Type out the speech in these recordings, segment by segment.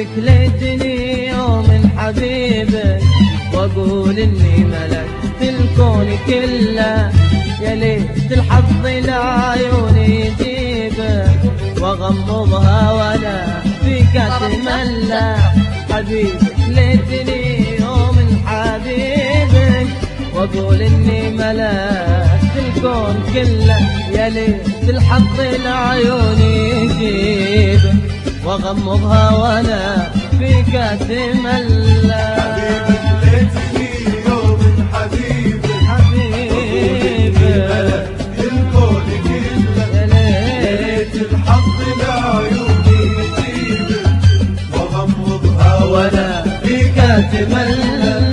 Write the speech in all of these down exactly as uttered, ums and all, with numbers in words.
احبك ليتني يوم حبيبك، واقول اني ملكت الكون كله. يا ليت الحظ لعيوني يجيبك، واغمضها وانا فيك اتملى. حبيبك ليتني يوم حبيبك، واقول اني ملكت الكون كله. يا ليت الحظ لعيوني يجيبك، واغمضها وانا فيك اتملى. حبيبك ليتني يوم حبيبك، حبيبي الكون كله. يا ليت الحظ لعيوني يجيبك، واغمضها وانا فيك اتملى.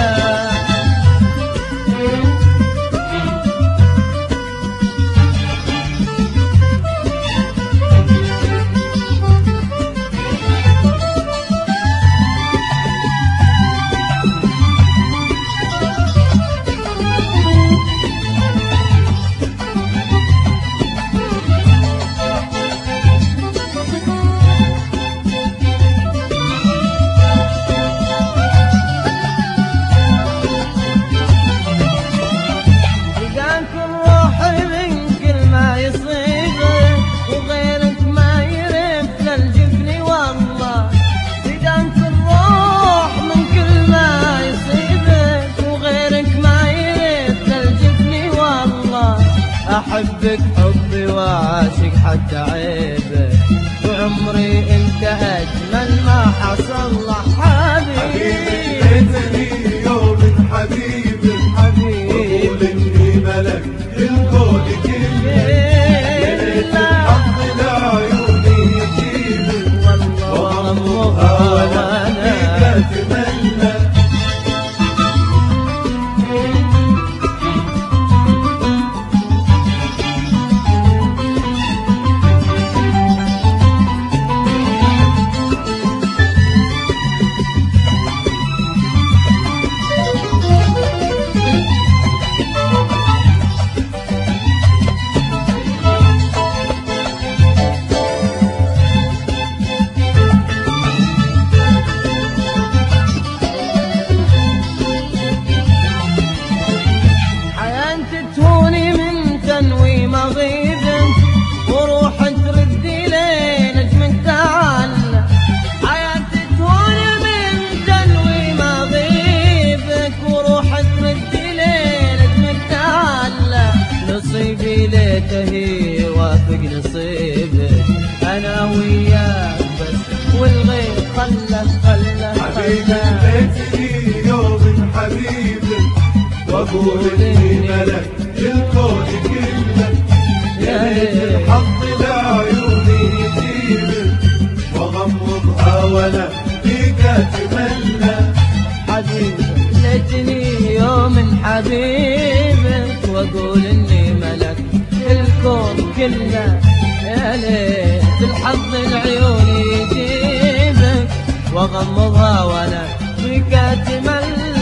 أحبك حبي وعاشق حتى عيبك، وعمري انت أجمل ما حصل له. حبيبي ليتني يوم حبيبك، حبيبي وقول اني ملك الكون كله. ليت الحظ لعيوني يجيبك، والله واغمضها وانا فيك اتملى. وروح ترد لي نجمك تعال. حياتي تهون من تنوي مغيبك، وروح ترد لي نجمك تعال. نصيبي ليته وافق نصيبك، انا وياك بس والغير خله خله حبيبك ليتني يوم حبيبك، واقول اني ملك الكون كله. يا ليت الحظ لعيوني يجيبك، واغمضها وانا فيك اتملى. حبيبك ليتني يوم حبيبك، واقول اني ملك الكون كله. يا ليت الحظ العيون يجيبك، واغمضها وانا فيك اتملى.